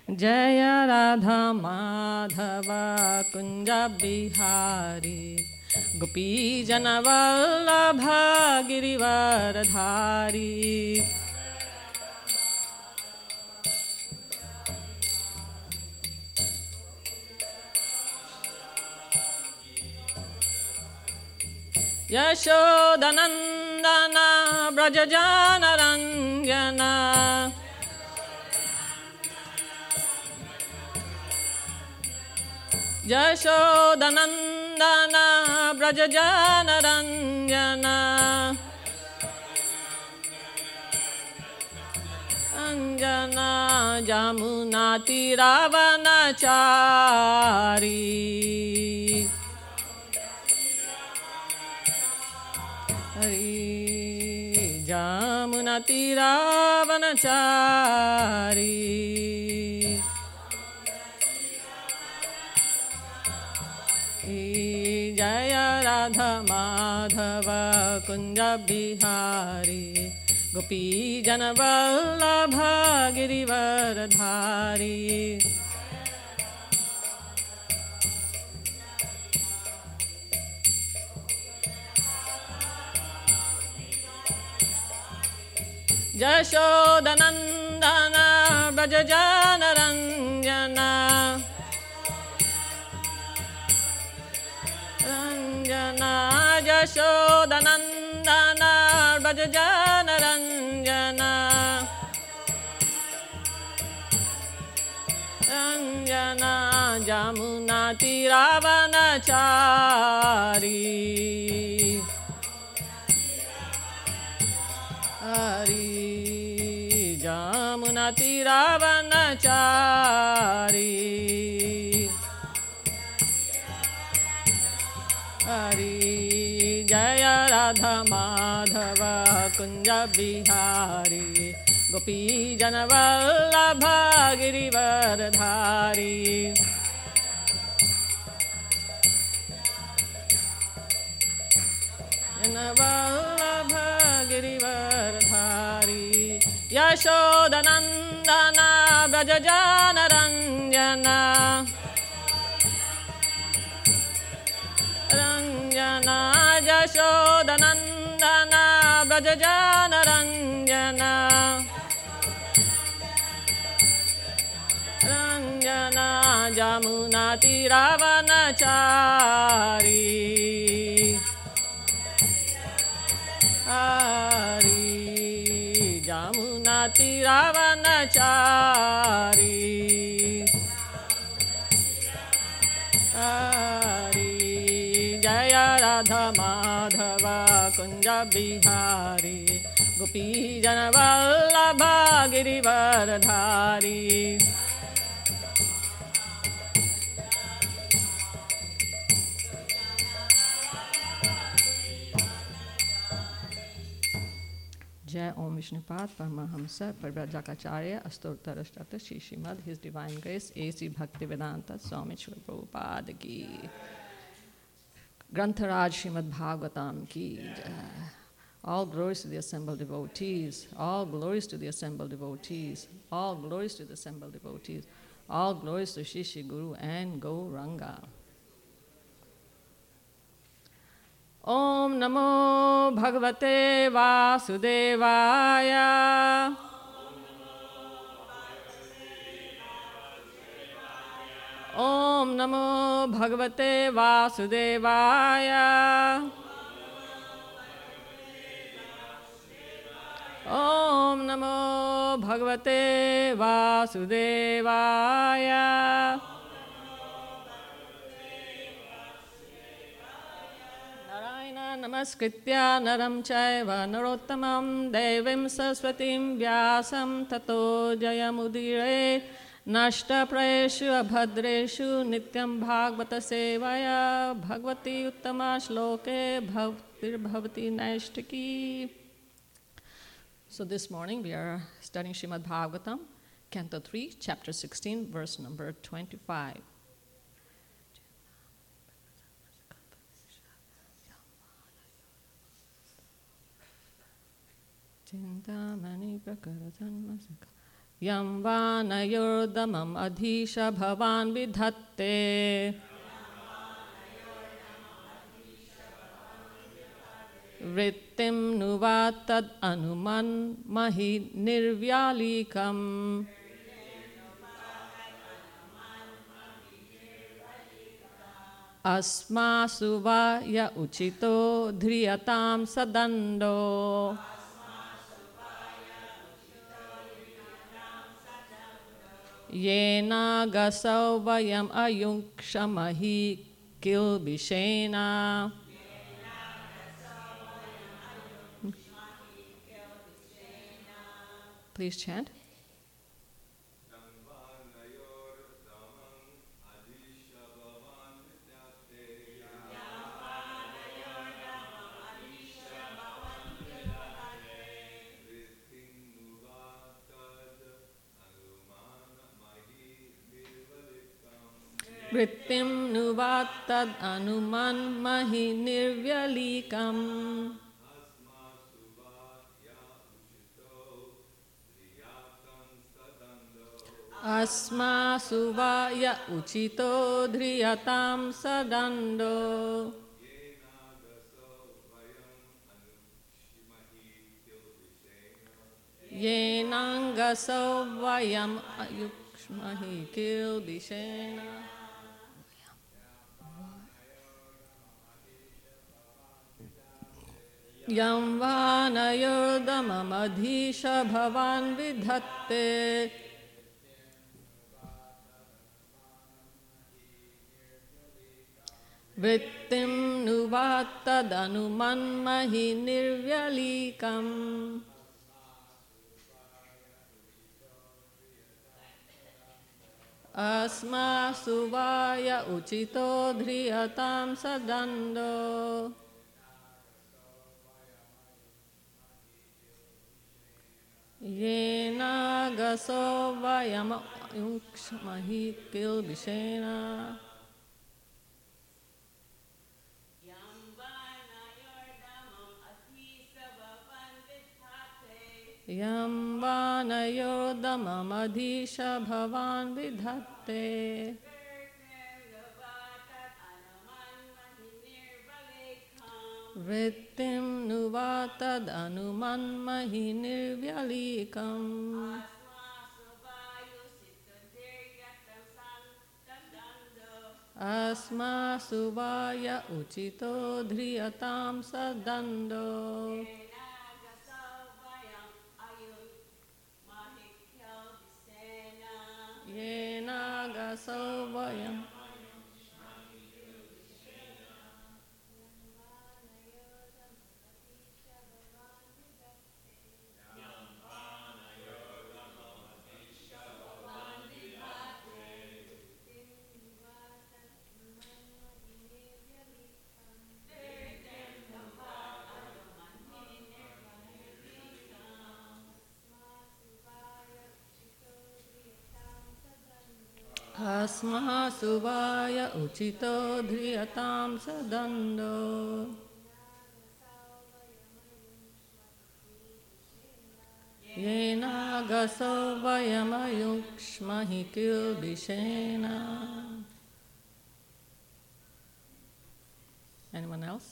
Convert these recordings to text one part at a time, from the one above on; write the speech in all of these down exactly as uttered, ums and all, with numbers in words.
जय राधा माधव कुंज बिहारी गोपी जनवल्लभ गिरिवरधारी। यशोदनंदन ब्रजजानरंजन यशोदनंदन ब्रजजानरंजन अंजना जमुना तीरावनचारी। हरि जमुना तीरावनचारी। जय राधा माधव कुंज बिहारी गोपी जनवल्लभ गिरिवरधारी। यशोदनंदन ब्रजजानरंजन रंजना यशोदनंदन ब्रजजानरंजन रंजना जमुना तीरावनचारी। हरि जमुना तीरावनचारी। हरि जय राधा माधव कुंज बिहारी गोपी जनवल्लभ गिरिवरधारी। जनवल्लभ गिरिवरधारी यशोदनंदन ब्रजजानरंजन रंजना यशोदनंदन ब्रजजानरंजन रंजना जमुना तीरावनचारी। हरि जमुना तीरावनचारी। हरि जय राधा माधव कुंज बिहारी गोपी जनवल्लभ गिरिवरधारी। जय ओम विष्णुपाद परमहंस परिव्राजकाचार्य अष्टोत्तरशत Shri Srimad his divine grace A C Bhakti Vedanta स्वामी श्री प्रभुपाद की। ग्रंथराज श्रीमद् भागवतम की जय। All glories to the assembled devotees, all glories to the assembled devotees, all glories to the assembled devotees, all glories to Shri Shri Guru and Gauranga. Om Namo Bhagavate Vasudevaya. Om Namo Bhagavate Vasudevaya. Om Namo Bhagavate Vasudevaya. Namaskritya naram chaiva narottamam devim saraswatim vyasam tato jayamudire nashta prayeshu abhadreshu nityam bhagavata sevaya bhagavati uttama shloke bhavtir bhavati naishtaki. So this morning we are studying Srimad Bhagavatam, Canto three, Chapter sixteen, verse number twenty-five. Chintamani prakaratanmasaka Yam vanayordamam adhisha bhavan vidhatte. Vrittim nuvatad anuman mahi nirvyalikam. Asma suvaya uchito dhriyatam sadando. Yena gasau vayam ayunksamahi kilbishena. Please chant. Vrittim nuvatad anuman mahi nirvyalikam. Asma suvaya uchito dhriyatam sadando. Yenangasau vayam ayukshmahi kilbishena. Yam vanayordamam adhisha bhavan vidhatte. Vrittim nuvatad anuman mahi nirvyalikam. Asma suvaya uchito dhriyatam sadando. Yena gaso vayam ayukshmahi kilbishena. Yam vanayordamam adhisha bhavan vidhatte. Vrittim nuvatad anuman mahi nirvyalikam. Asma suvaya uchito dhriyatam sadando. Yena gasau vayam. Asma suvaya uchito dhriyatam sadando. Yena gaso vayam ayukshmahi kilbishena. Anyone else?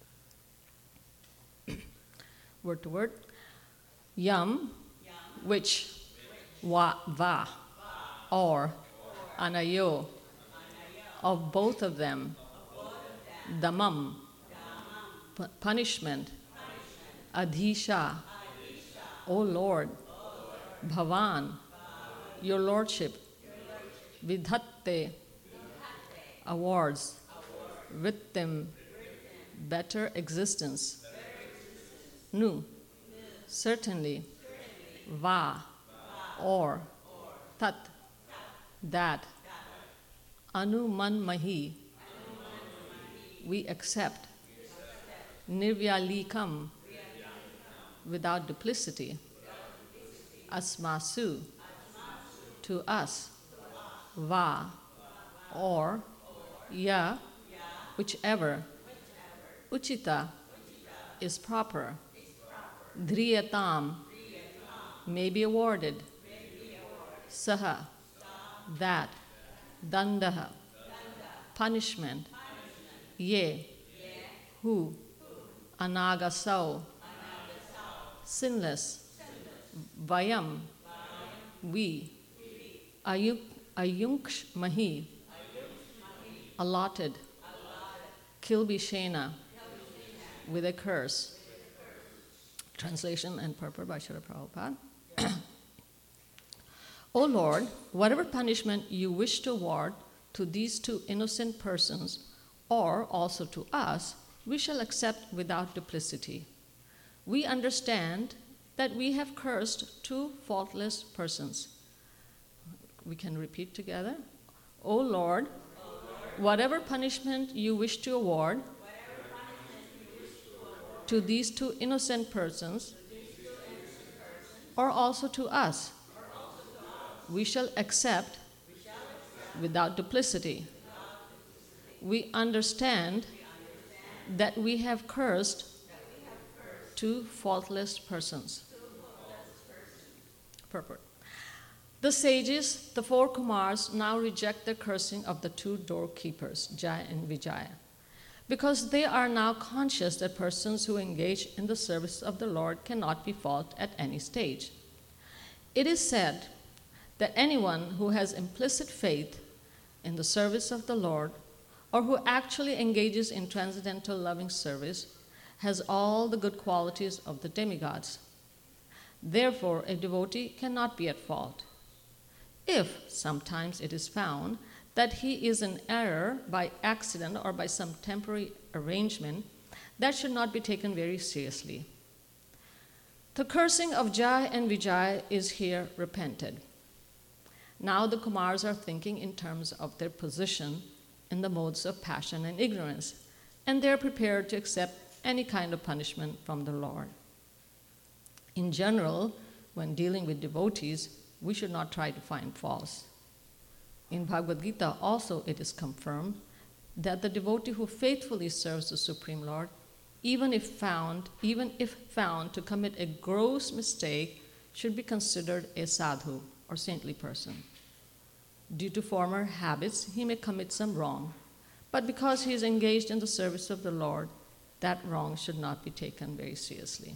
Word to word. Yam, which, wa, va, or, anayo, of both of them, damam, p- punishment, adhisha, O Lord, bhavan, your lordship, vidhatte, awards, vrittim, better existence, nu, certainly, va, or, tat, that, anuman mahi, we accept, nirvyalikam, without duplicity, asmasu, to us, va, or, ya, whichever, uchita, is proper, dhriyatam, may be awarded, saha, that, dandaha, punishment, ye, who, anagasau, sinless, vayam, we, ayuk, ayunksh mahi, allotted, kilbishena, with a curse. Translation and purport by Srila Prabhupada. O Lord, whatever punishment you wish to award to these two innocent persons, or also to us, we shall accept without duplicity. We understand that we have cursed two faultless persons. We can repeat together. O Lord, whatever punishment you wish to award to these two innocent persons, or also to us, we shall accept without duplicity. We understand that we have cursed two faultless persons. Purport. The sages, the four Kumars, now reject the cursing of the two doorkeepers, Jaya and Vijaya, because they are now conscious that persons who engage in the service of the Lord cannot be fault at any stage. It is said that anyone who has implicit faith in the service of the Lord, or who actually engages in transcendental loving service, has all the good qualities of the demigods. Therefore, a devotee cannot be at fault. If sometimes it is found that he is in error by accident or by some temporary arrangement, that should not be taken very seriously. The cursing of Jaya and Vijaya is here repented. Now the Kumars are thinking in terms of their position in the modes of passion and ignorance, and they are prepared to accept any kind of punishment from the Lord. In general, when dealing with devotees, we should not try to find faults. In Bhagavad Gita also it is confirmed that the devotee who faithfully serves the Supreme Lord, even if found, even if found to commit a gross mistake, should be considered a sadhu or saintly person. Due to former habits, he may commit some wrong, but because he is engaged in the service of the Lord, that wrong should not be taken very seriously.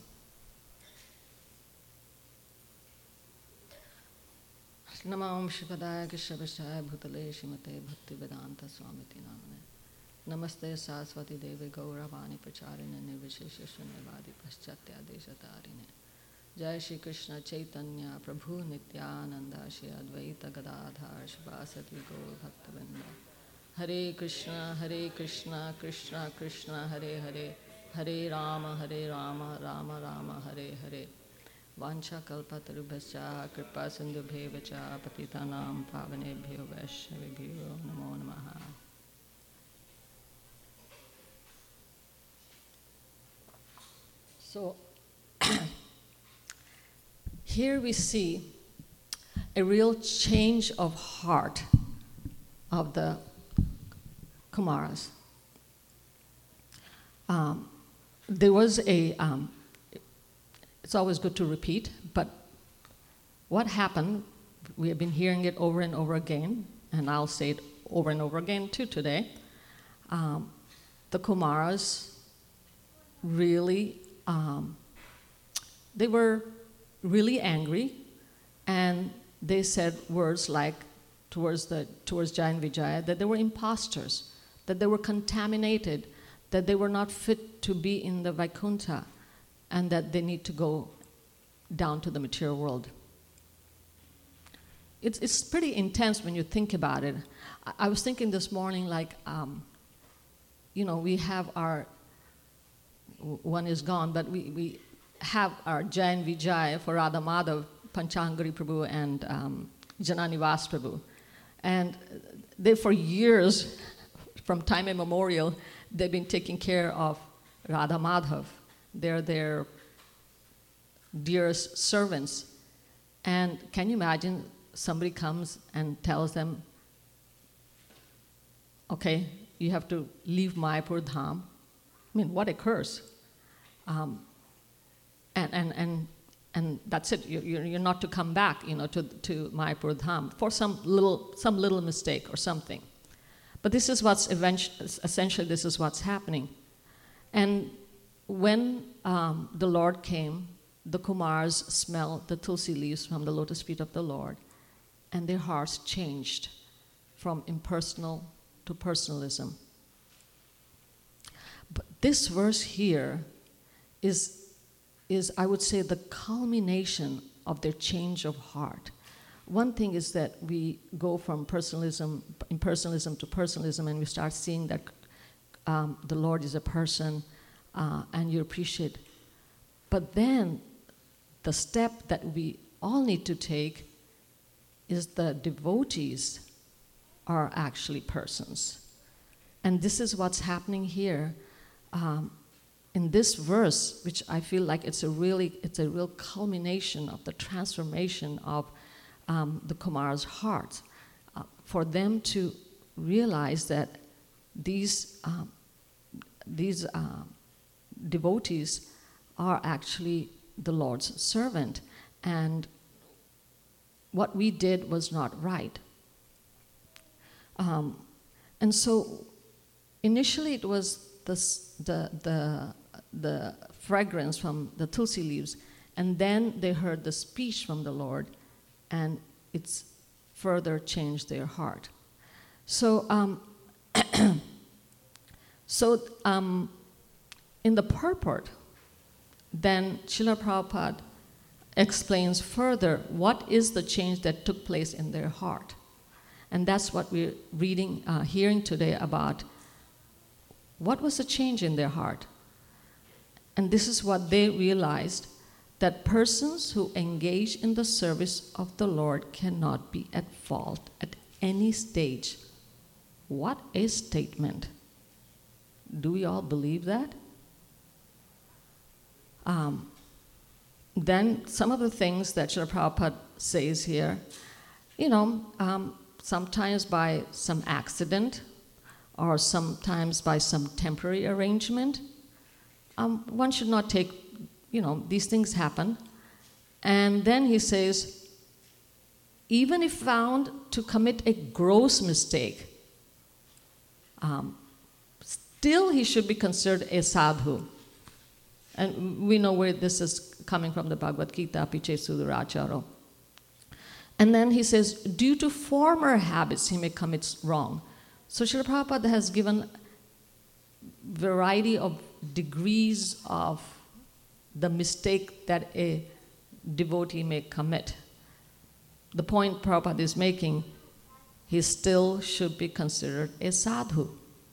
Namam Shivadaya Kishabashaya Bhutale Shimate Bhakti Vedanta Swamiti Namane. Namaste Saraswati Devi Gauravani Pracharine Nirvishesha Shunyavadi Paschatya Deshatarine. Jai Shri Krishna Chaitanya Prabhu Nityananda Shri Advaita Gadadhar Shivasati Gaur Bhaktavinda. Hare Krishna Hare Krishna Krishna Krishna Hare Hare Hare Rama Hare Rama Rama Rama Hare Hare. Vancha kalpatarubhascha kripa sindhubheva patitanam pavanebhyo vaishnavibhyo namo namaha. So here we see a real change of heart of the Kumaras. Um, there was a um, It's always good to repeat, but what happened, we have been hearing it over and over again, and I'll say it over and over again too today. Um, the Kumaras really, um, they were really angry, and they said words like, towards, the, towards Jaya and Vijaya, that they were imposters, that they were contaminated, that they were not fit to be in the Vaikuntha, and that they need to go down to the material world. It's, it's pretty intense when you think about it. I, I was thinking this morning, like, um, you know, we have our, one is gone, but we, we have our Jaya and Vijaya for Radha Madhav, Panchangari Prabhu, and um, Jananivas Prabhu. And they, for years, from time immemorial, they've been taking care of Radha Madhav. They're their dearest servants. And can you imagine somebody comes and tells them, okay, you have to leave Mayapur Dham? I mean, what a curse. Um, and, and, and and that's it. You, you're, you're not to come back, you know, to to Mayapur Dham for some little some little mistake or something. But this is what's eventually, essentially this is what's happening. And when um, the Lord came, the Kumars smelled the tulsi leaves from the lotus feet of the Lord, and their hearts changed from impersonal to personalism. But this verse here is, is, I would say, the culmination of their change of heart. One thing is that we go from personalism, impersonalism to personalism, and we start seeing that um, the Lord is a person, uh, and you appreciate. But then the step that we all need to take is the devotees are actually persons. And this is what's happening here um, in this verse, which I feel like it's a really, it's a real culmination of the transformation of um, the Kumar's heart, uh, for them to realize that these um, these uh, devotees are actually the Lord's servant, and what we did was not right. Um, and so initially it was the, the, the, the fragrance from the tulsi leaves, and then they heard the speech from the Lord, and it's further changed their heart. So, um, so um, in the purport, then Srila Prabhupada explains further what is the change that took place in their heart. And that's what we're reading, uh, hearing today about. What was the change in their heart? And this is what they realized, that persons who engage in the service of the Lord cannot be at fault at any stage. What a statement. Do we all believe that? Um, then some of the things that Srila Prabhupada says here, you know, um, sometimes by some accident or sometimes by some temporary arrangement, um, one should not take, you know, these things happen. And then he says, even if found to commit a gross mistake, um, still he should be considered a sadhu. And we know where this is coming from, the Bhagavad Gita, Piche Suduracharo. And then he says, due to former habits, he may commit wrong. So Srila Prabhupada has given variety of degrees of the mistake that a devotee may commit. The point Prabhupada is making, he still should be considered a sadhu.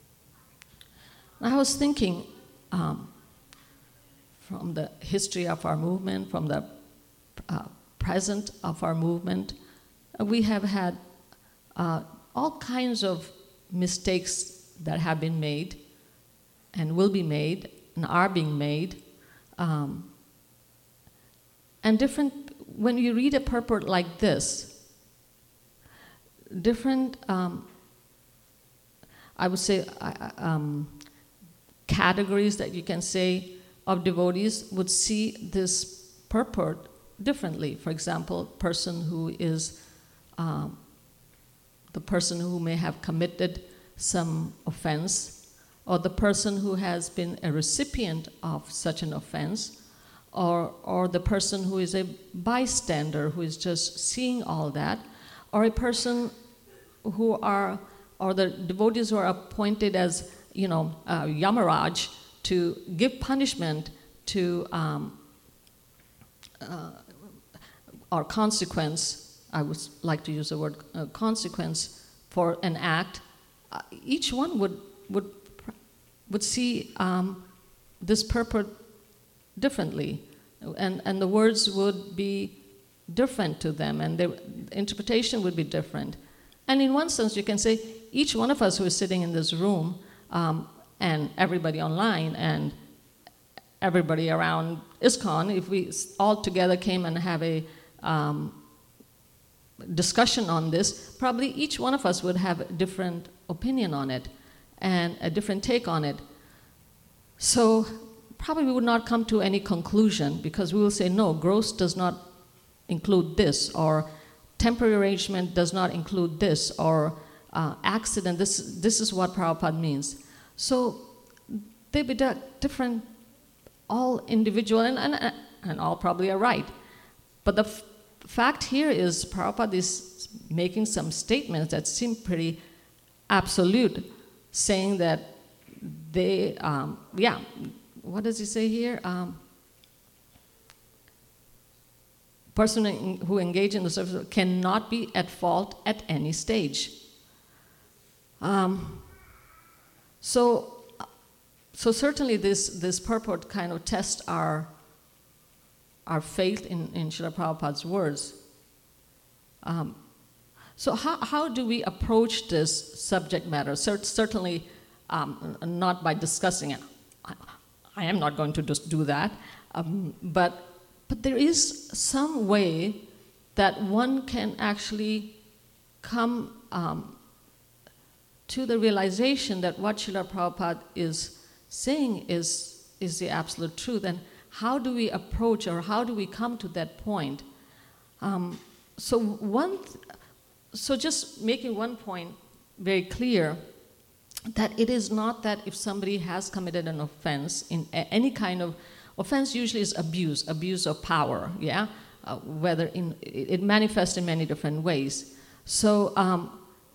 I was thinking, um, from the history of our movement, from the uh, present of our movement, uh, we have had uh, all kinds of mistakes that have been made and will be made and are being made. Um, and different, when you read a purport like this, different, um, I would say, uh, um, categories that you can say of devotees would see this purport differently. For example, person who is um, the person who may have committed some offense, or the person who has been a recipient of such an offense, or, or the person who is a bystander who is just seeing all that, or a person who are, or the devotees who are appointed as, you know, uh, Yamaraj, to give punishment to, um, uh, or consequence, I would like to use the word uh, consequence for an act, uh, each one would, would, would see um, this purport differently. And, and the words would be different to them, and the interpretation would be different. And in one sense, you can say each one of us who is sitting in this room, um, and everybody online and everybody around ISKCON, if we all together came and have a um, discussion on this, probably each one of us would have a different opinion on it and a different take on it. So probably we would not come to any conclusion, because we will say, no, gross does not include this, or temporary arrangement does not include this, or uh, accident, this, this is what Prabhupada means. So they be different, all individual, and, and, and all probably are right. But the f- fact here is Prabhupada is making some statements that seem pretty absolute, saying that they, um, yeah, what does he say here? Um, person who engage in the service cannot be at fault at any stage. Um, so, so certainly this, this purport kind of tests our, our faith in, in Srila Prabhupada's words. Um, so how, how do we approach this subject matter? Cert- certainly um, not by discussing it. I, I am not going to just do that, um, but But there is some way that one can actually come um, to the realization that what Srila Prabhupada is saying is, is the absolute truth. And how do we approach, or how do we come to that point? Um, so one, th- so just making one point very clear, that it is not that if somebody has committed an offense in a- any kind of offense, usually is abuse, abuse of power, yeah? Uh, whether in, it, it manifests in many different ways. So um,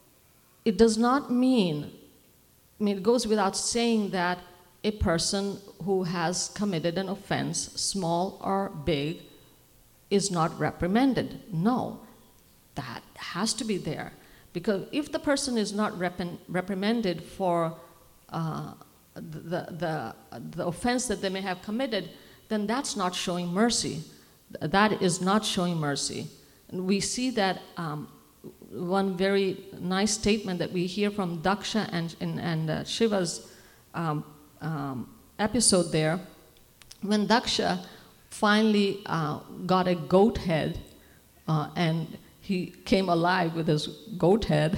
it does not mean, I mean, it goes without saying that a person who has committed an offense, small or big, is not reprimanded. No, that has to be there. Because if the person is not rep- reprimanded for uh, The, the, the offense that they may have committed, then that's not showing mercy. That is not showing mercy. And we see that um, one very nice statement that we hear from Daksha and, and, and uh, Shiva's um, um, episode there, when Daksha finally uh, got a goat head uh, and he came alive with his goat head,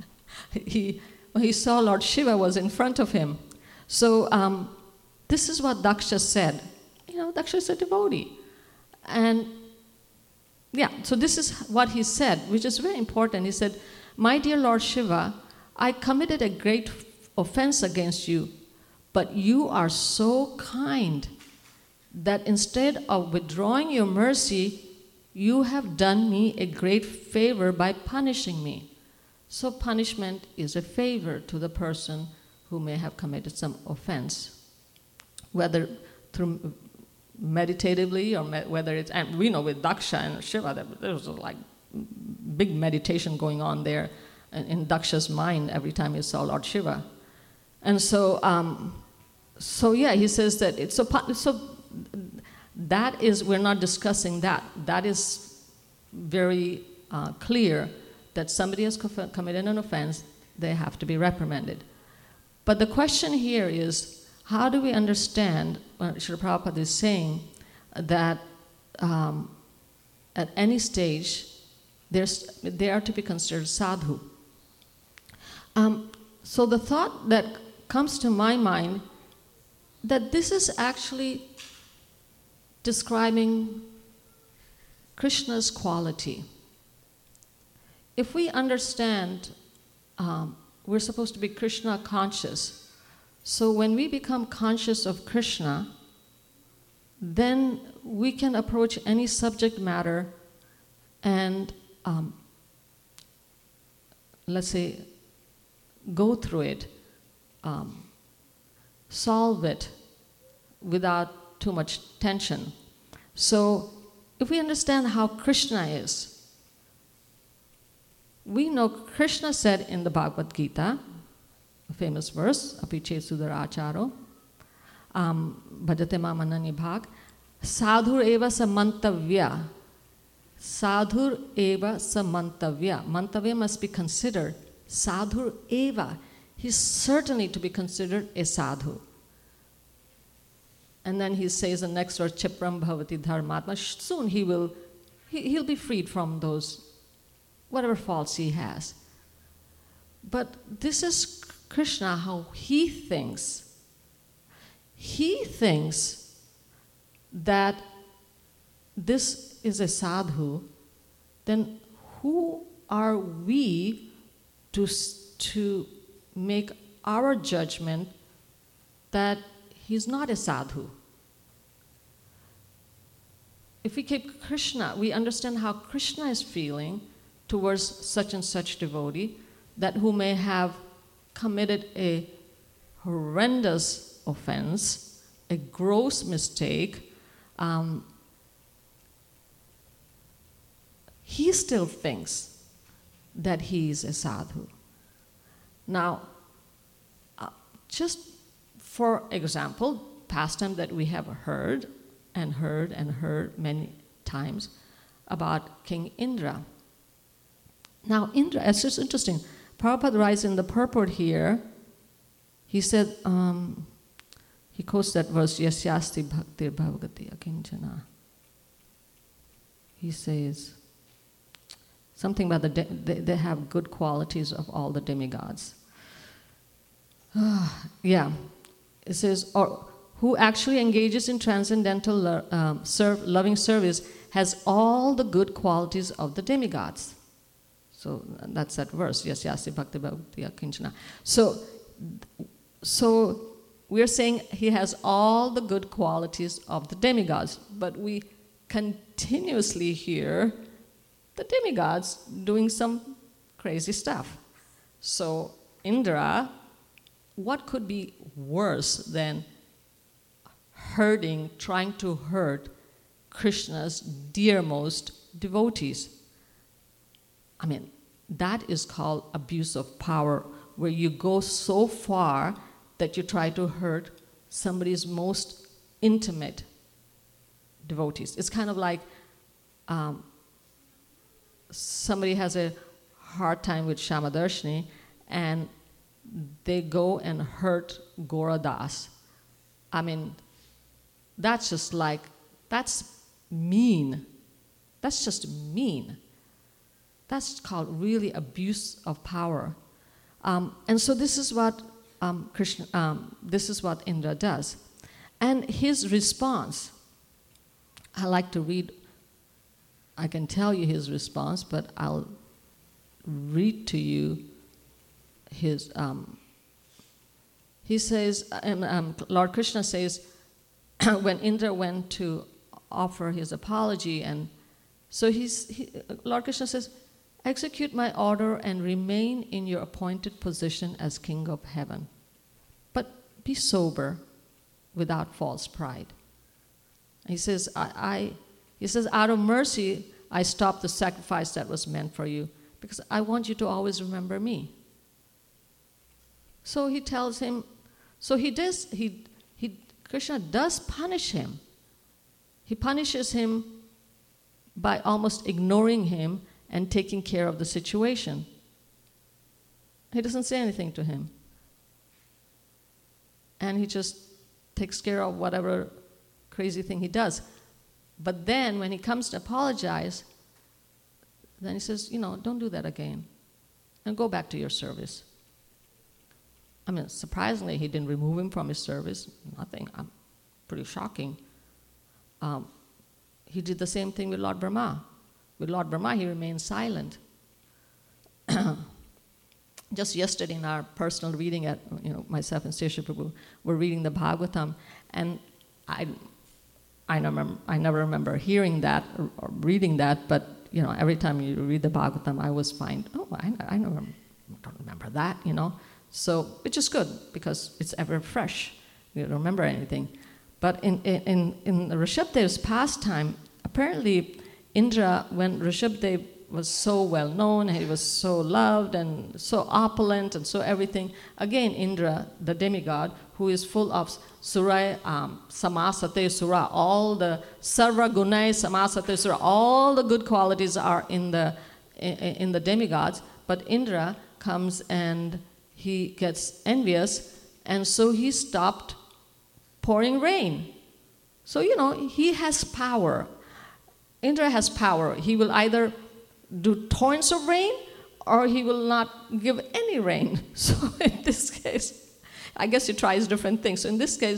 he, when he saw Lord Shiva was in front of him. So um, this is what Daksha said. You know, Daksha is a devotee. And yeah, so this is what he said, which is very important. He said, "My dear Lord Shiva, I committed a great offense against you, but you are so kind that instead of withdrawing your mercy, you have done me a great favor by punishing me." So punishment is a favor to the person who may have committed some offense, whether through meditatively or me- whether it's, and we know with Daksha and Shiva, that there was like big meditation going on there in, in Daksha's mind every time he saw Lord Shiva. And so, um, so yeah, he says that it's so, so that is, we're not discussing that. That is very uh, clear that somebody has co- committed an offense, they have to be reprimanded. But the question here is, how do we understand what Srila Prabhupada is saying, that um, at any stage, there's, they are to be considered sadhu? Um, so the thought that comes to my mind, that this is actually describing Krishna's quality. If we understand um, we're supposed to be Krishna conscious. So when we become conscious of Krishna, then we can approach any subject matter and, um, let's say, go through it, um, solve it without too much tension. So if we understand how Krishna is, we know Krishna said in the Bhagavad Gita, a famous verse, Apiche Sudaracharo, um, Bhajate Mamanani Bhag, Sadhur eva samantavya. Sadhur eva samantavya. Mantavya must be considered. Sadhur eva. He's certainly to be considered a sadhu. And then he says in the next verse, Chipram bhavati dharmatma. Soon he will, he, he'll be freed from those whatever faults he has. But this is Krishna, how he thinks. he thinks that this is a sadhu, then who are we to, to make our judgment that he's not a sadhu? If we keep Krishna, we understand how Krishna is feeling towards such and such devotee, that who may have committed a horrendous offense, a gross mistake, um, he still thinks that he is a sadhu. Now, uh, just for example, pastime that we have heard and heard and heard many times about King Indra. Now, Indra, it's just interesting. Prabhupada writes in the purport here, he said, um, he quotes that verse, Yasyasti bhaktir bhavagati akinchana. He says something about the de- they, they have good qualities of all the demigods. Yeah, it says, or who actually engages in transcendental lo- um, serve, loving service has all the good qualities of the demigods. So that's that verse, Yasyasti bhakti bhakti akinchana. So, so we're saying he has all the good qualities of the demigods, but we continuously hear the demigods doing some crazy stuff. So Indra, what could be worse than hurting, trying to hurt Krishna's dearmost devotees? I mean, that is called abuse of power, where you go so far that you try to hurt somebody's most intimate devotees. It's kind of like um, somebody has a hard time with Shamadarshini and they go and hurt Gauradas. I mean, that's just like, that's mean. That's just mean. That's called really abuse of power. Um, and so this is what um, Krishna, um, this is what Indra does. And his response, I like to read, I can tell you his response, but I'll read to you his, um, he says, um, um, Lord Krishna says, when Indra went to offer his apology, and so he's, he, Lord Krishna says, execute my order and remain in your appointed position as king of heaven. But be sober without false pride. He says, I, I, he says, out of mercy, I stopped the sacrifice that was meant for you because I want you to always remember me. So he tells him, so he does, he, he, Krishna does punish him. He punishes him by almost ignoring him and taking care of the situation. He doesn't say anything to him. And he just takes care of whatever crazy thing he does. But then when he comes to apologize, then he says, you know, don't do that again. And go back to your service. I mean, surprisingly, he didn't remove him from his service. Nothing. I'm pretty shocking. Um, he did the same thing with Lord Brahma. With Lord Brahma, he remained silent. Just yesterday in our personal reading, at you know myself and Sesha Prabhu were reading the Bhagavatam, and I, I never, I never remember hearing that or, or reading that. But you know, every time you read the Bhagavatam, I always find, oh, I, I never, don't remember that, you know. So which is good because it's ever fresh. You don't remember anything. But in in in Rishabdev's pastime, apparently Indra, when Rishabdev was so well known, he was so loved and so opulent and so everything. Again, Indra, the demigod, who is full of Surai, um, Samasate Sura, all the Sarva Gunai Samasate Sura, all the good qualities are in the in, in the demigods. But Indra comes and he gets envious, and so he stopped pouring rain. So you know he has power. Indra has power. He will either do torrents of rain or he will not give any rain. So in this case, I guess he tries different things. So in this case,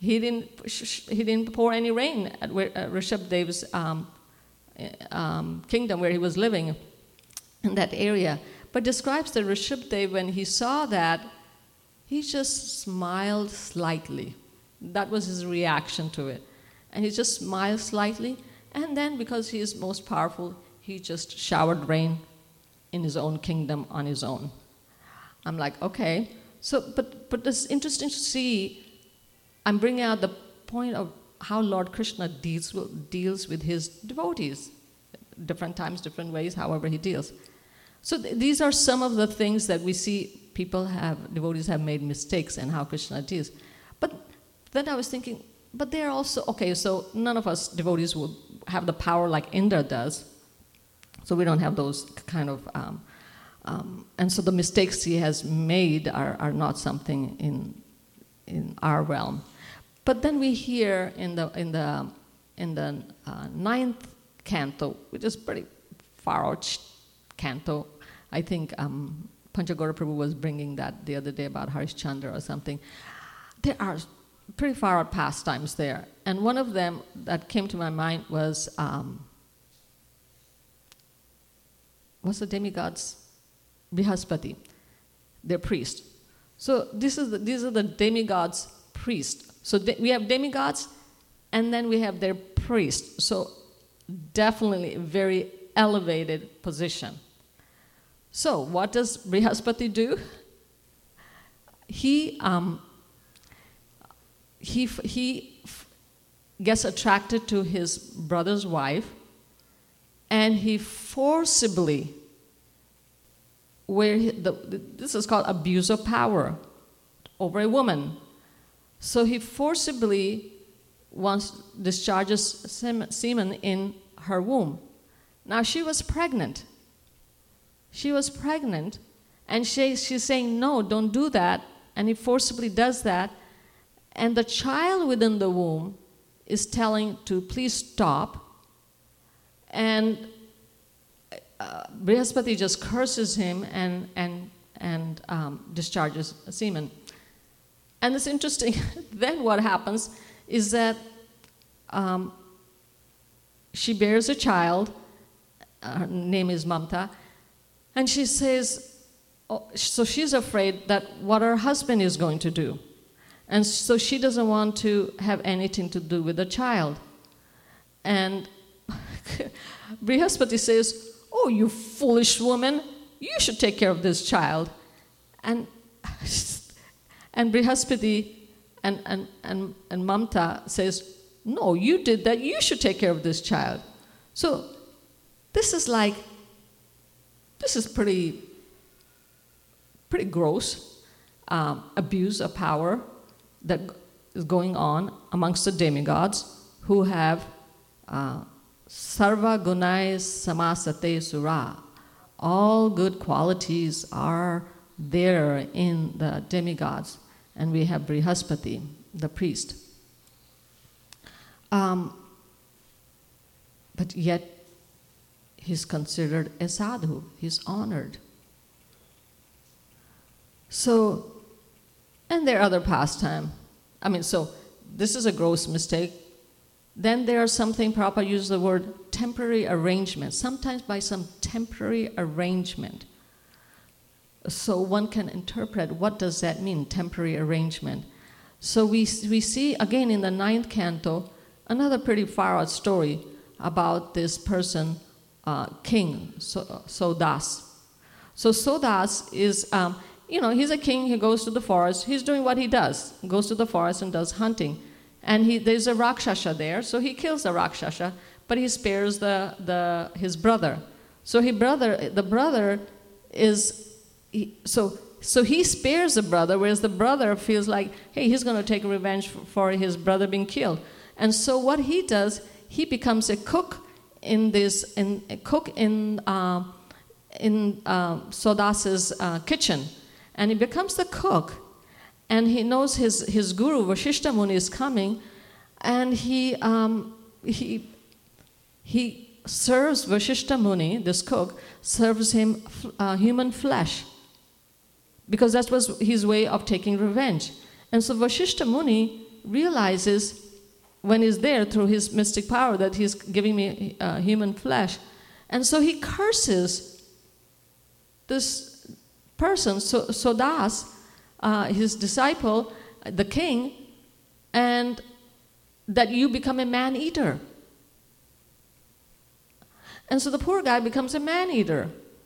he didn't he didn't pour any rain at where, uh, Rishabdev's um, um, kingdom where he was living in that area. But describes that Rishabdev, when he saw that, he just smiled slightly. That was his reaction to it. And he just smiled slightly, and then because he is most powerful, he just showered rain in his own kingdom on his own. I'm like, okay. So, but, but it's interesting to see, I'm bringing out the point of how Lord Krishna deals with, deals with his devotees. Different times, different ways, however he deals. So th- these are some of the things that we see people have, devotees have made mistakes and how Krishna deals. But then I was thinking, but they're also, okay, so none of us devotees will have the power like Indra does. So we don't have those kind of, um, um, and so the mistakes he has made are, are not something in in our realm. But then we hear in the in the in the uh, ninth canto, which is pretty far out canto. I think um, Panchagoda Prabhu was bringing that the other day about Harishchandra or something. There are pretty far out pastimes there, and one of them that came to my mind was. Um, What's the demigods? Brihaspati, their priest. So this is the, these are the demigods' priest. So de- we have demigods, and then we have their priest. So definitely a very elevated position. So what does Brihaspati do? He um, he he gets attracted to his brother's wife. And he forcibly, where he, the, this is called abuse of power over a woman. So he forcibly wants discharges semen in her womb. Now she was pregnant. She was pregnant, and she, she's saying, no, don't do that. And he forcibly does that. And the child within the womb is telling to please stop. And uh, Brihaspati just curses him and and and um, discharges semen. And it's interesting. Then what happens is that um, she bears a child. Uh, her name is Mamta, and she says, oh, so she's afraid that what her husband is going to do, and so she doesn't want to have anything to do with the child, and. Brihaspati says, oh, you foolish woman, you should take care of this child. And and Brihaspati and, and, and, and Mamta says, no, you did that, you should take care of this child. So this is like, this is pretty, pretty gross um, abuse of power that is going on amongst the demigods who have uh, Sarva gunai samasate sura. All good qualities are there in the demigods. And we have Brihaspati, the priest. Um, but yet, he's considered a sadhu. He's honored. So, and there are other pastime. I mean, so this is a gross mistake. Then there's something, Prabhupada uses the word temporary arrangement, sometimes by some temporary arrangement. So one can interpret, what does that mean, temporary arrangement? So we we see, again in the ninth canto, another pretty far-out story about this person, uh, King so, Sodas. So Sodas is, um, you know, he's a king, he goes to the forest, he's doing what he does, goes to the forest and does hunting. And he, there's a Rakshasa there, so he kills the Rakshasa, but he spares the, the his brother. So his brother, the brother is, he, so so he spares the brother, whereas the brother feels like, hey, he's going to take revenge for, for his brother being killed. And so what he does, he becomes a cook in this, in a cook in uh, in uh, Sodas's uh, kitchen, and he becomes the cook. And he knows his, his guru, Vashishta Muni, is coming, and he, um, he, he serves Vashishta Muni, this cook, serves him uh, human flesh, because that was his way of taking revenge. And so Vashishta Muni realizes when he's there through his mystic power that he's giving me uh, human flesh. And so he curses this person, so, Sodas, uh, his disciple, the king, and that you become a man-eater. And so the poor guy becomes a man-eater.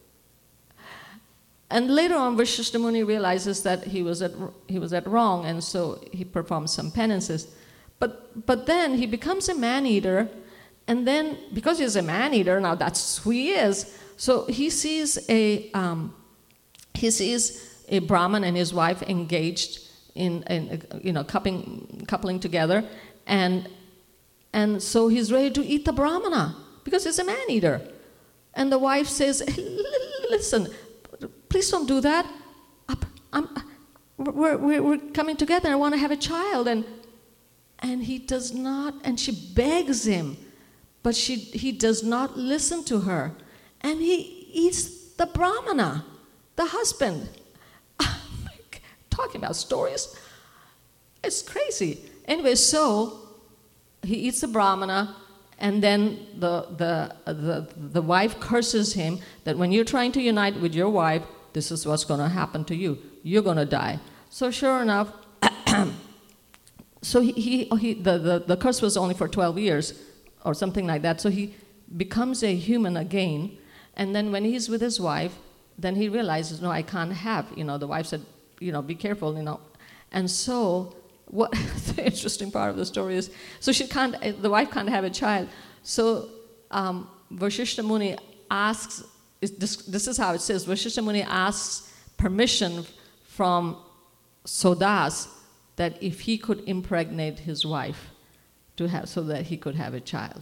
And later on, Vasishtha Muni realizes that he was at he was at wrong, and so he performs some penances. But but then he becomes a man-eater, and then because he's a man-eater, now that's who he is. So he sees a um, he sees a Brahmin and his wife engaged in, in you know coupling coupling together, and and so he's ready to eat the Brahmana because he's a man-eater. And the wife says, "Listen, please don't do that. I'm, we're, we're, we're coming together. I want to have a child." And and he does not, and she begs him, but she he does not listen to her. And he eats the Brahmana, the husband. Talking about stories. It's crazy. Anyway, so he eats the Brahmana, and then the, the, the, the wife curses him that when you're trying to unite with your wife, this is what's going to happen to you. You're going to die. So sure enough, so he, he, he the, the, the curse was only for twelve years or something like that. So he becomes a human again. And then when he's with his wife, then he realizes, no, I can't have. You know, the wife said, you know, be careful, you know. And so what the interesting part of the story is, so she can't, the wife can't have a child. So um, Vasishtha Muni asks, this, this is how it says, Vasishtha Muni asks permission from Sodas that if he could impregnate his wife to have, so that he could have a child.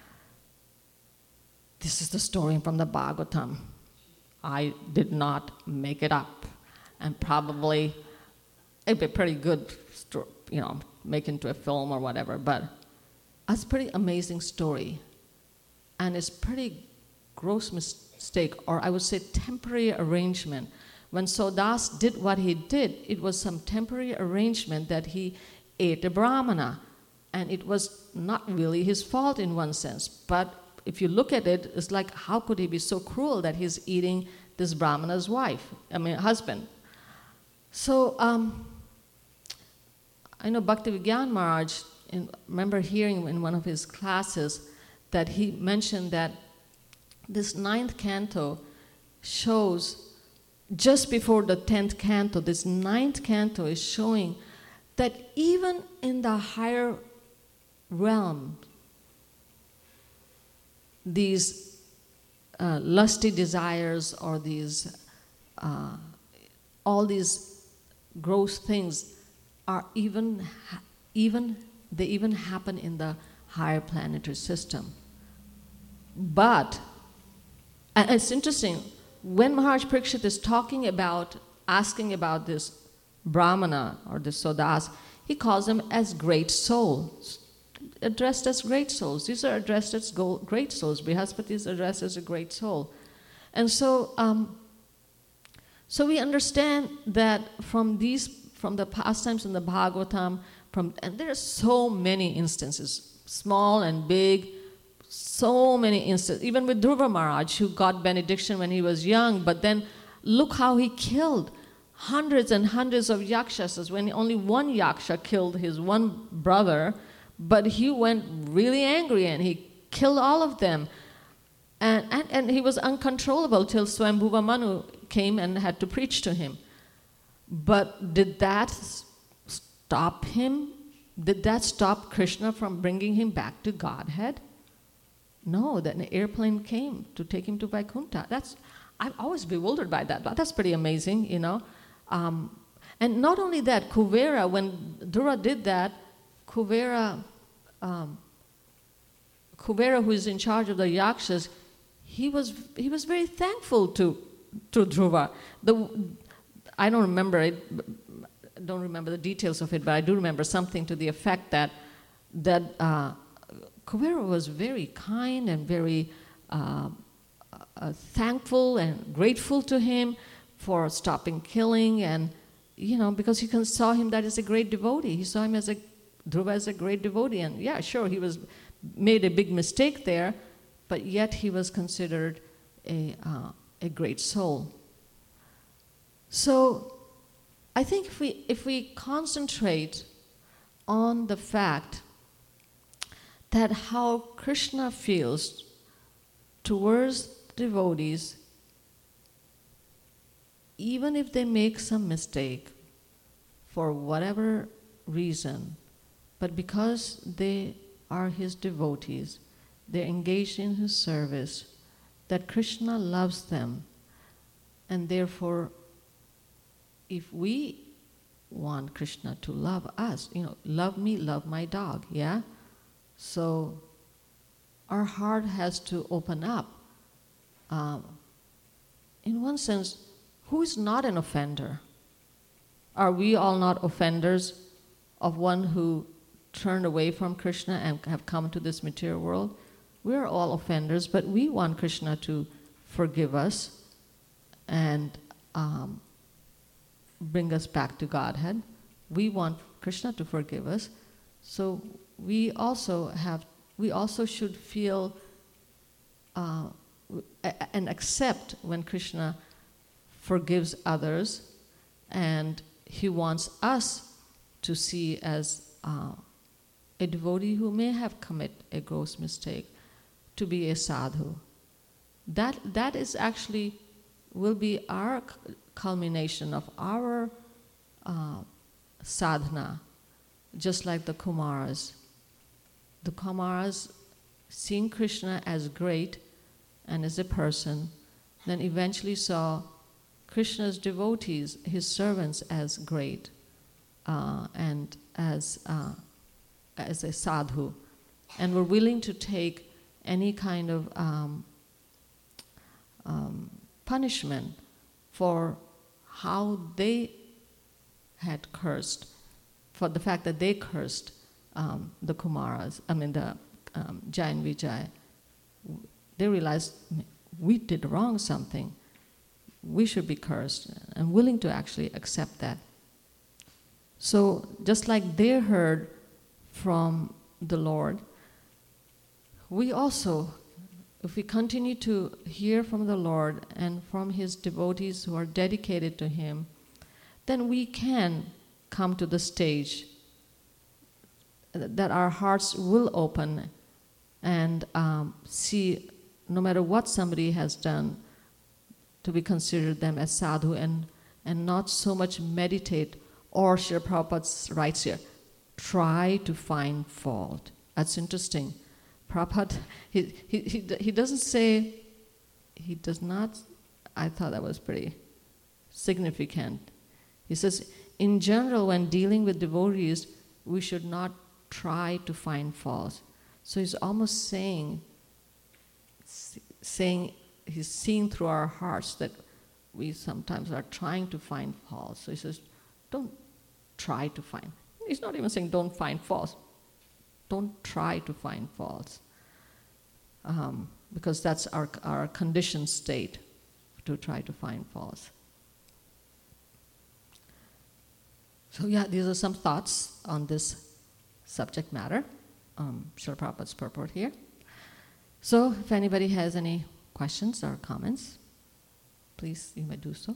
This is the story from the Bhagavatam. I did not make it up. And probably it'd be pretty good, you know, make into a film or whatever. But it's a pretty amazing story. And it's pretty gross mistake, or I would say temporary arrangement. When Sodas did what he did, it was some temporary arrangement that he ate a Brahmana. And it was not really his fault in one sense. But if you look at it, it's like, how could he be so cruel that he's eating this Brahmana's wife, I mean, husband? So, um, I know Bhaktivigyan Maharaj, in, remember hearing in one of his classes that he mentioned that this ninth canto shows, just before the tenth canto, this ninth canto is showing that even in the higher realm, these uh, lusty desires or these, uh, all these gross things are even, even, they even happen in the higher planetary system. But, and it's interesting, when Maharaj Parikshit is talking about, asking about this Brahmana or this Sodas, he calls them as great souls, addressed as great souls. These are addressed as great souls. Brihaspati is addressed as a great soul. And so, um, so we understand that from these, from the pastimes in the Bhagavatam, from, and there are so many instances, small and big, so many instances, even with Dhruva Maharaj, who got benediction when he was young, but then look how he killed hundreds and hundreds of yakshasas, when only one yaksha killed his one brother, but he went really angry and he killed all of them. And, and, and he was uncontrollable till Swambhuva Manu came and had to preach to him. But did that stop him? Did that stop Krishna from bringing him back to Godhead? No, that an airplane came to take him to Vaikuntha. That's, I'm always bewildered by that. But that's pretty amazing, you know. Um, and not only that, Kuvera, when Dhruva did that, Kuvera, um, Kuvera, who is in charge of the yakshas, he was he was very thankful to to Dhruva. The, I don't remember it, don't remember the details of it, but I do remember something to the effect that that uh, Kuvera was very kind and very uh, uh, thankful and grateful to him for stopping killing, and you know, because he saw him that as a great devotee. He saw him as a Dhruva is a great devotee, and yeah, sure, he was made a big mistake there, but yet he was considered a, uh, a great soul. So I think if we, if we concentrate on the fact that how Krishna feels towards devotees, even if they make some mistake for whatever reason, but because they are his devotees, they're engaged in his service, that Krishna loves them, and therefore if we want Krishna to love us, you know, love me, love my dog, yeah? So our heart has to open up. Um, in one sense, who is not an offender? Are we all not offenders of one who turned away from Krishna and have come to this material world? We are all offenders, but we want Krishna to forgive us and um, bring us back to Godhead. We want Krishna to forgive us. So we also have, we also should feel uh, and accept when Krishna forgives others, and he wants us to see as uh, a devotee who may have committed a gross mistake, to be a sadhu. That, that is actually, will be our culmination of our uh, sadhana, just like the Kumaras. The Kumaras, seeing Krishna as great and as a person, then eventually saw Krishna's devotees, his servants, as great uh, and as, uh, as a sadhu, and were willing to take any kind of um, um, punishment for how they had cursed, for the fact that they cursed um, the Kumaras, I mean the um, Jai and Vijay. They realized, we did wrong something, we should be cursed, and willing to actually accept that. So just like they heard from the Lord, we also, if we continue to hear from the Lord and from his devotees who are dedicated to him, then we can come to the stage that our hearts will open and um, see, no matter what somebody has done, to be considered them as sadhu, and, and not so much meditate, or Srila Prabhupada writes here, try to find fault. That's interesting. Prabhupada, he, he, he, he doesn't say, he does not, I thought that was pretty significant. He says, in general, when dealing with devotees, we should not try to find faults. So he's almost saying, saying, he's seeing through our hearts that we sometimes are trying to find faults. So he says, don't try to find. He's not even saying don't find faults. Don't try to find faults. Um, because that's our, our conditioned state, to try to find faults. So yeah, these are some thoughts on this subject matter. Um, Srila Prabhupada's purport here. So if anybody has any questions or comments, please, you may do so.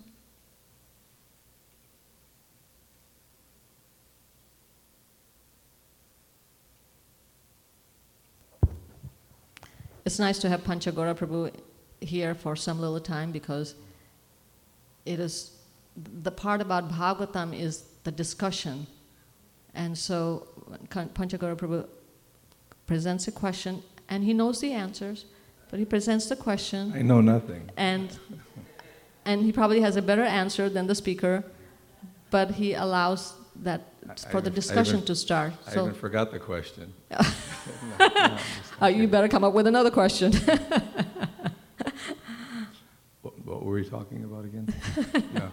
It's nice to have Panchagora Prabhu here for some little time, because it is, the part about Bhagavatam is the discussion. And so Panchagora Prabhu presents a question, and he knows the answers, but he presents the question. I know nothing. And, and he probably has a better answer than the speaker, but he allows that for the discussion even, to start. I so, even forgot the question. no, no, uh, you better come up with another question. what, what were we talking about again? Yeah.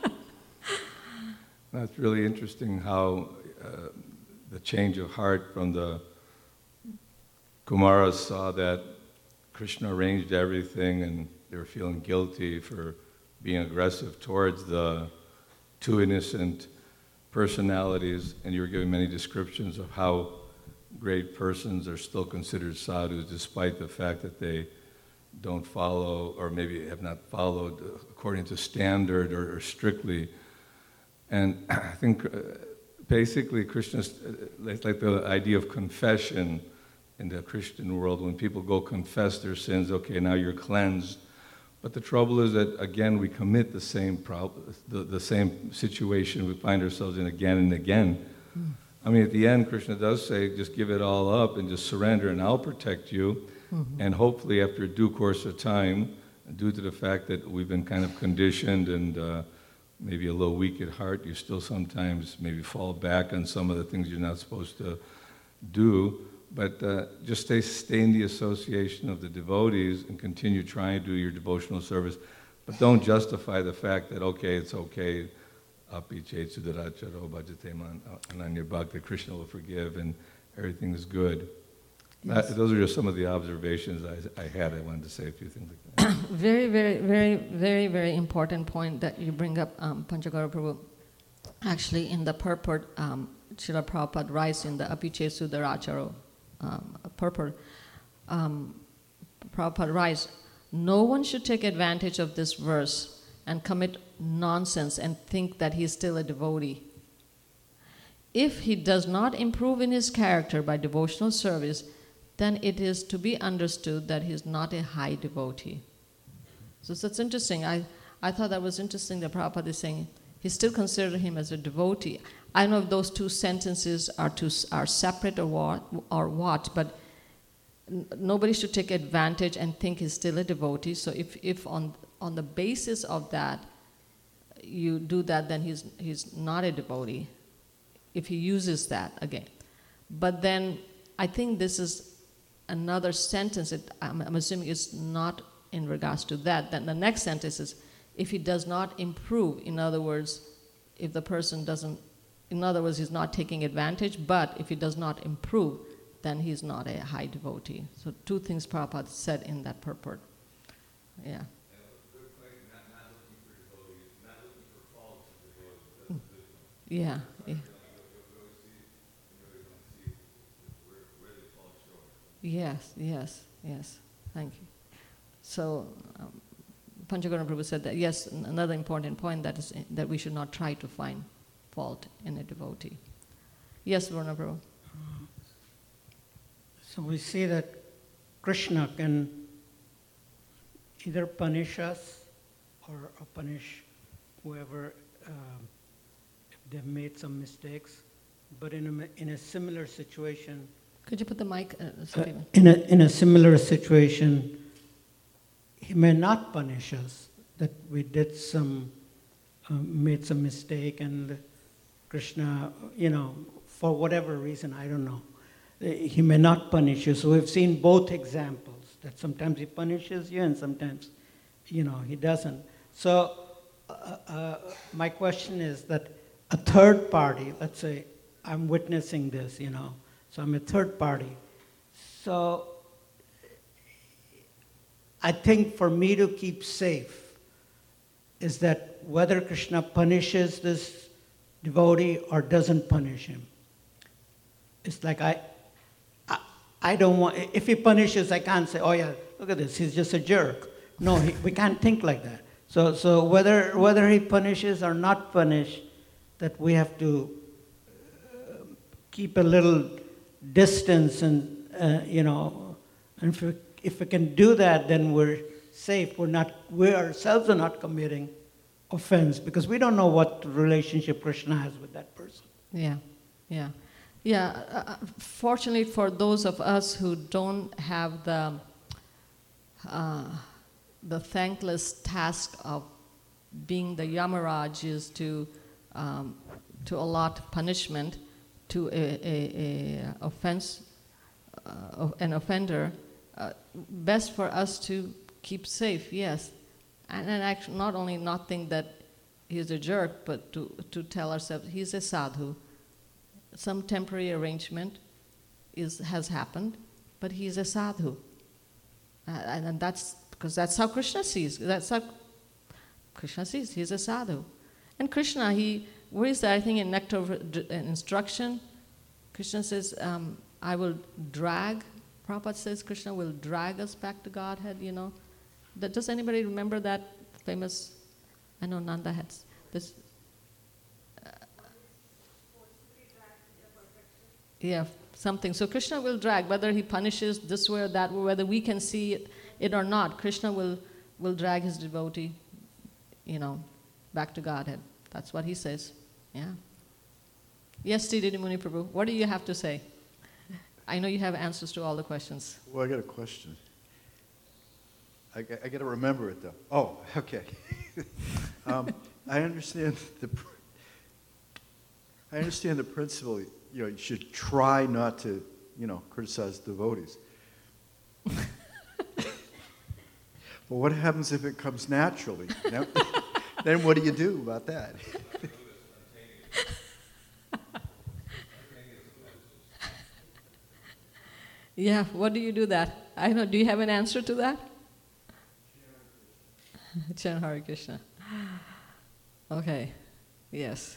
That's really interesting how uh, the change of heart from the Kumaras saw that Krishna arranged everything, and they were feeling guilty for being aggressive towards the two innocent personalities, and you were giving many descriptions of how great persons are still considered sadhus despite the fact that they don't follow, or maybe have not followed according to standard or, or strictly. And I think uh, basically Krishna's, uh, it's like the idea of confession in the Christian world. When people go confess their sins, okay, now you're cleansed. But the trouble is that, again, we commit the same problem, the, the same situation we find ourselves in again and again. Mm. I mean, at the end, Krishna does say, just give it all up and just surrender and I'll protect you. Mm-hmm. And hopefully after a due course of time, due to the fact that we've been kind of conditioned and uh, maybe a little weak at heart, you still sometimes maybe fall back on some of the things you're not supposed to do. But uh, just stay, stay in the association of the devotees and continue trying to do your devotional service. But don't justify the fact that, okay, it's okay, api chet sudaracharo bhajate man ananya bhakta, Krishna will forgive and everything is good. Yes. That, those are just some of the observations I, I had. I wanted to say a few things like that. Very, very, very, very, very important point that you bring up, um, Panchagara Prabhu. Actually, in the purport, um, Srila Prabhupada writes in the api chet sudaracharo Um, purport, um, Prabhupada writes, no one should take advantage of this verse and commit nonsense and think that he is still a devotee. If he does not improve in his character by devotional service, then it is to be understood that he is not a high devotee. So that's interesting. I, I thought that was interesting that Prabhupada is saying he still considered him as a devotee. I don't know if those two sentences are two, are separate or what, or what, but n- nobody should take advantage and think he's still a devotee. So if, if on on the basis of that you do that, then he's he's not a devotee. If he uses that again, but then I think this is another sentence. That I'm, I'm assuming is not in regards to that. Then the next sentence is, if he does not improve. In other words, if the person doesn't. In other words, he's not taking advantage, but if he does not improve, then he's not a high devotee. So two things Prabhupada said in that purport. Yeah. Yeah. Yeah. Yes, yes, yes. Thank you. So, um, Panchagara Prabhu said that, yes, another important point that is that we should not try to find fault in a devotee. Yes, Varna Prabhu. Uh, so we see that Krishna can either punish us or, or punish whoever um, if they've made some mistakes. But in a, in a similar situation... Could you put the mic? Uh, uh, in, a, in a similar situation, he may not punish us, that we did some, uh, made some mistake and Krishna, you know, for whatever reason, I don't know, he may not punish you. So we've seen both examples, that sometimes he punishes you and sometimes, you know, he doesn't. So uh, uh, my question is that a third party, let's say I'm witnessing this, you know, so I'm a third party. So I think for me to keep safe is that whether Krishna punishes this devotee or doesn't punish him. It's like I, I, I don't want, if he punishes, I can't say, oh yeah, look at this, he's just a jerk. No, he, we can't think like that. So, so whether, whether he punishes or not punish, that we have to uh, keep a little distance and, uh, you know, and if we, if we can do that, then we're safe. We're not, we ourselves are not committing offense, because we don't know what relationship Krishna has with that person. Yeah, yeah. Yeah, uh, fortunately for those of us who don't have the, uh, the thankless task of being the Yamaraj is to, um, to allot punishment to a, a, a offense, uh, an offender, uh, best for us to keep safe, yes. And, and actually not only not think that he's a jerk, but to, to tell ourselves he's a sadhu. Some temporary arrangement is, has happened, but he's a sadhu. Uh, and, and that's because that's how Krishna sees. That's how Krishna sees. He's a sadhu. And Krishna, he where is that? I think in Nectar of D- Instruction, Krishna says, um, I will drag, Prabhupada says Krishna will drag us back to Godhead, you know. That, does anybody remember that famous, I know Nanda had s- this, uh, yeah, something. So Krishna will drag, whether he punishes this way or that way, whether we can see it, it or not, Krishna will, will drag his devotee, you know, back to Godhead. That's what he says, yeah. Yes, T D Muni Prabhu, what do you have to say? I know you have answers to all the questions. Well, I got a question. I, g- I got to remember it, though. Oh, okay. um, I understand the pr- I understand the principle. You know, you should try not to, you know, criticize devotees. But what happens if it comes naturally? Now, then what do you do about that? Yeah, what do you do that? I know, do you have an answer to that? Chan Hare Krishna. Okay, yes.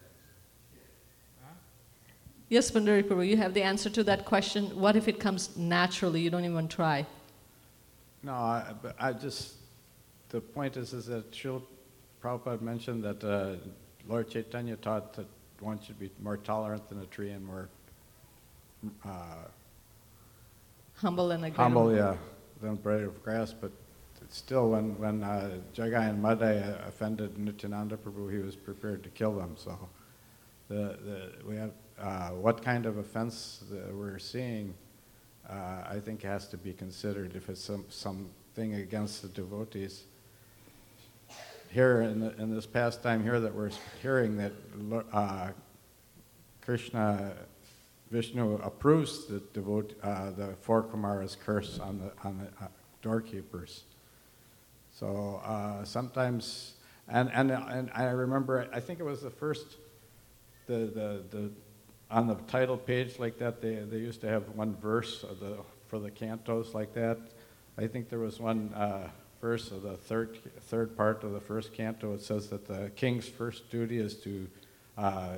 Yes, Pandari Prabhu, you have the answer to that question. What if it comes naturally, you don't even try? No, I, but I just, the point is, is that Srila Prabhupada mentioned that uh, Lord Chaitanya taught that one should be more tolerant than a tree and more uh, Humble and agreeable. humble, yeah, than a blade of grass. But still, when, when uh, Jagai and Madai offended Nityananda Prabhu, he was prepared to kill them. So the, the, we have, uh, what kind of offense that we're seeing, uh, I think has to be considered if it's some, something against the devotees. Here in, the, in this past time here that we're hearing that uh, Krishna, Vishnu approves the devotee, uh, the four Kumaras curse on the on the uh, doorkeepers. So uh, sometimes, and, and and I remember, I think it was the first, the the the on the title page like that, they they used to have one verse of the for the cantos like that. I think there was one uh, verse of the third third part of the first canto. It says that the king's first duty is to uh,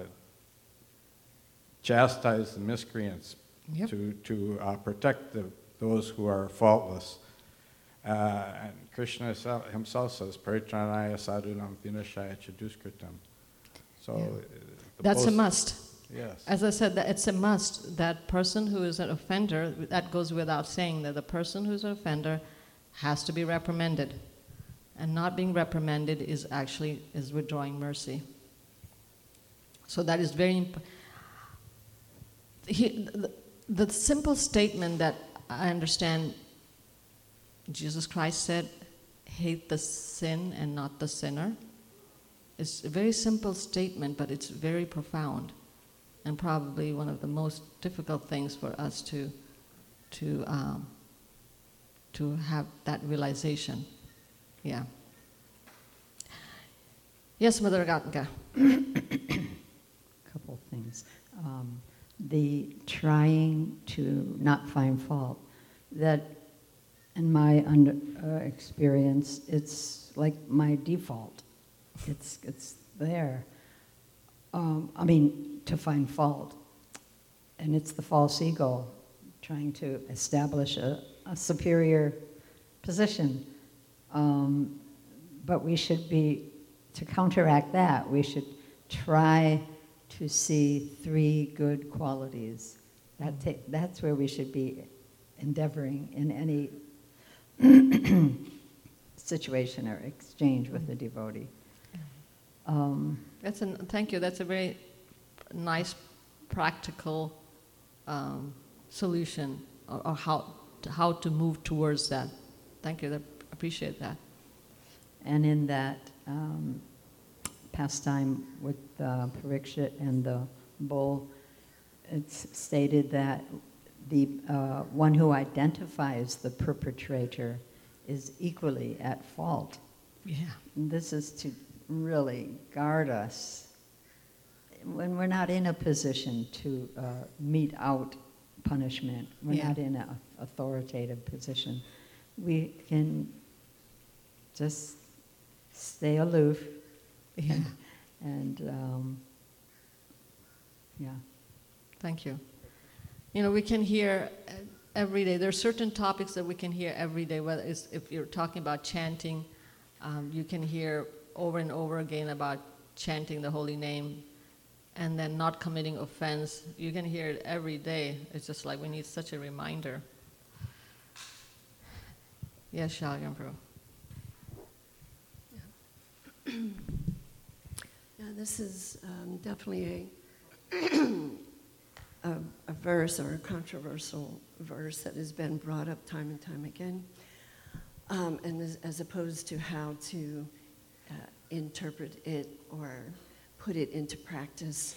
chastise the miscreants, Yep. to to uh, protect the, those who are faultless. Uh, and Krishna himself says, "Paritranaya sadhunam vinashaya chaduskritam." So Yeah. uh, the That's a post- must. Yes. As I said, that it's a must. That person who is an offender, that goes without saying, that the person who is an offender has to be reprimanded. And not being reprimanded is actually is withdrawing mercy. So that is very important. The, the simple statement that I understand Jesus Christ said, hate the sin and not the sinner, is a very simple statement, but it's very profound. And probably one of the most difficult things for us to, to, um, to have that realization. Yeah. Yes, Mother Gatka. Couple of things. Um, the trying to not find fault. That, in my under, uh, experience, it's like my default. It's it's there. Um, I mean, to find fault. And it's the false ego trying to establish a, a superior position. Um, but we should be, to counteract that, we should try to see three good qualities. That ta- that's where we should be endeavoring in any situation or exchange with the devotee. Um, That's an, thank you. That's a very nice, practical um, solution, or, or how to, how to move towards that. Thank you. I appreciate that. And in that um, pastime with uh, Parikshit and the bull, it's stated that the uh, one who identifies the perpetrator is equally at fault. Yeah. And this is to really guard us when we're not in a position to uh, mete out punishment. We're Yeah. not in an authoritative position. We can just stay aloof Yeah. and, And um, yeah. Thank you. You know, we can hear uh, every day. There are certain topics that we can hear every day, whether it's, if you're talking about chanting, um, you can hear over and over again about chanting the holy name and then not committing offense. You can hear it every day. It's just like we need such a reminder. Yes, Shalyam Prabhu. Yeah, this is um, definitely a, a, a verse or a controversial verse that has been brought up time and time again, um, and as, as opposed to how to uh, interpret it or put it into practice.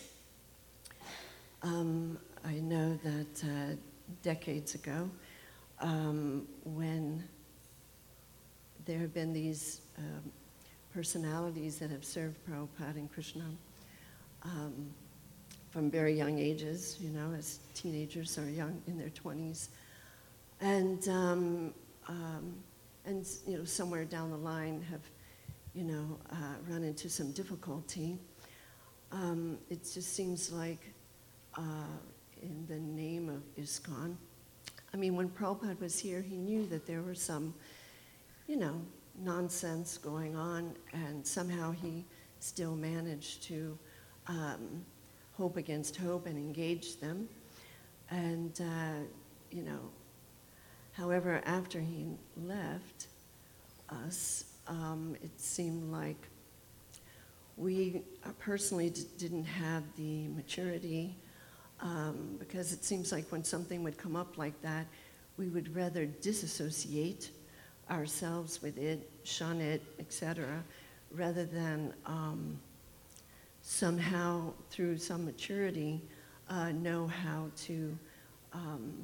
Um, I know that uh, decades ago, um, when there have been these um, personalities that have served Prabhupada and Krishna um, from very young ages, you know, as teenagers or young in their twenties. And, um, um, and you know, somewhere down the line have, you know, uh, run into some difficulty. Um, it just seems like uh, in the name of ISKCON, I mean, when Prabhupada was here, he knew that there were some, you know, nonsense going on, and somehow he still managed to um, hope against hope and engage them. And, uh, you know, however, after he left us, um, it seemed like we uh, personally d- didn't have the maturity, um, because it seems like when something would come up like that, we would rather disassociate ourselves with it, shun it, et cetera, rather than um, somehow, through some maturity, uh, know how to um,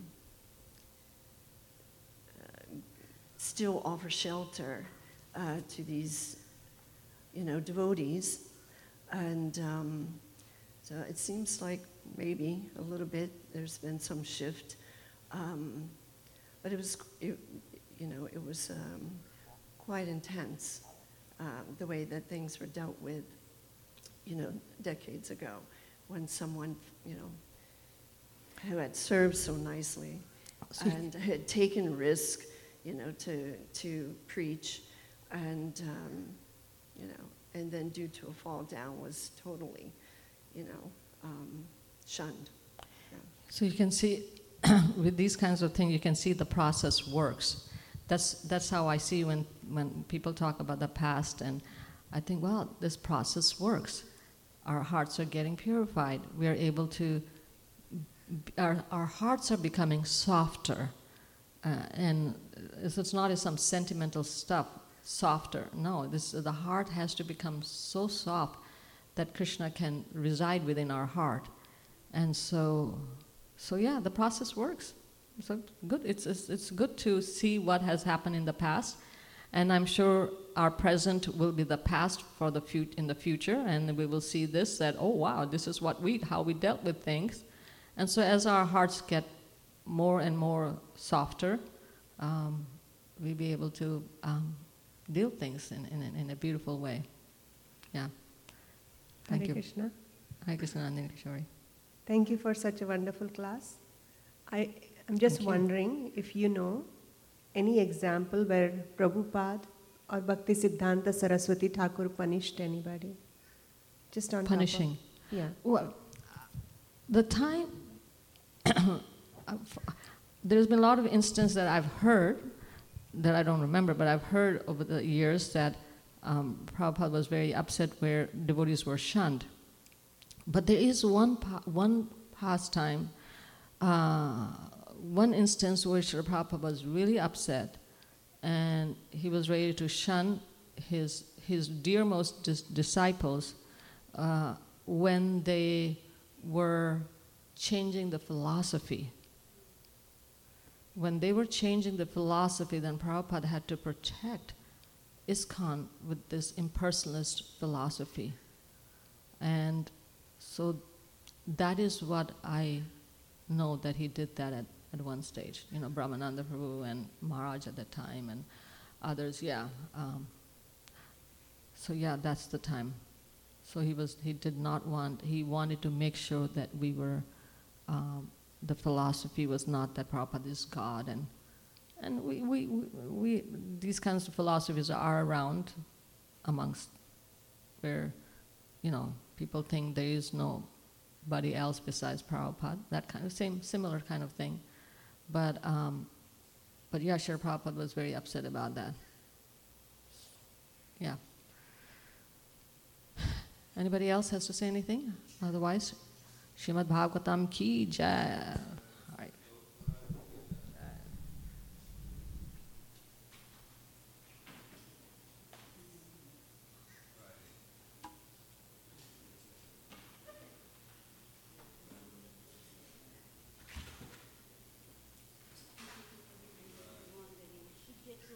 uh, still offer shelter uh, to these, you know, devotees. And um, so it seems like maybe a little bit there's been some shift, um, but it was, it, you know, it was um, quite intense, uh, the way that things were dealt with, you know, decades ago, when someone, you know, who had served so nicely and had taken risk, you know, to to preach, and um, you know, and then due to a fall down was totally, you know, um, shunned. Yeah. So you can see, with these kinds of things, you can see the process works. That's that's how I see when, when people talk about the past, and I think, well, this process works. Our hearts are getting purified. We are able to, our, our hearts are becoming softer. Uh, and it's it's not some sentimental stuff, softer. No, this, the heart has to become so soft that Krishna can reside within our heart. And so, so yeah, the process works. So good. It's, it's it's good to see what has happened in the past, and I'm sure our present will be the past for the fut- in the future, and we will see this, that, oh wow, this is what we how we dealt with things. And so as our hearts get more and more softer, um, we'll be able to um, deal things in, in, in a beautiful way. Yeah. Thank Hare you. Krishna. Hare Krishna, Nandini Kishori. Thank you for such a wonderful class. I am just Thank you. wondering if you know any example where Prabhupada or Bhakti Siddhanta Saraswati Thakur punished anybody? Just on top of- Punishing. Yeah. Well, the time, there's been a lot of instances that I've heard, that I don't remember, but I've heard over the years that um, Prabhupada was very upset where devotees were shunned. But there is one pa- one pastime, uh, one instance where Srila Prabhupada was really upset, and he was ready to shun his his dearmost dis- disciples uh, when they were changing the philosophy. When they were changing the philosophy, then Prabhupada had to protect ISKCON with this impersonalist philosophy. And so that is what I know, that he did that at, at one stage. You know, Brahmananda Prabhu and Maharaj at that time and others, yeah. Um, so yeah, that's the time. So he was, he did not want, he wanted to make sure that we were, um, the philosophy was not that Prabhupada is God, and and we, we, we, we these kinds of philosophies are around amongst where, you know, people think there is nobody else besides Prabhupada, that kind of same, similar kind of thing. But, um, but yeah, Srila Prabhupada was very upset about that. Yeah. Anybody else has to say anything? Otherwise, Srimad Bhagavatam ki jai.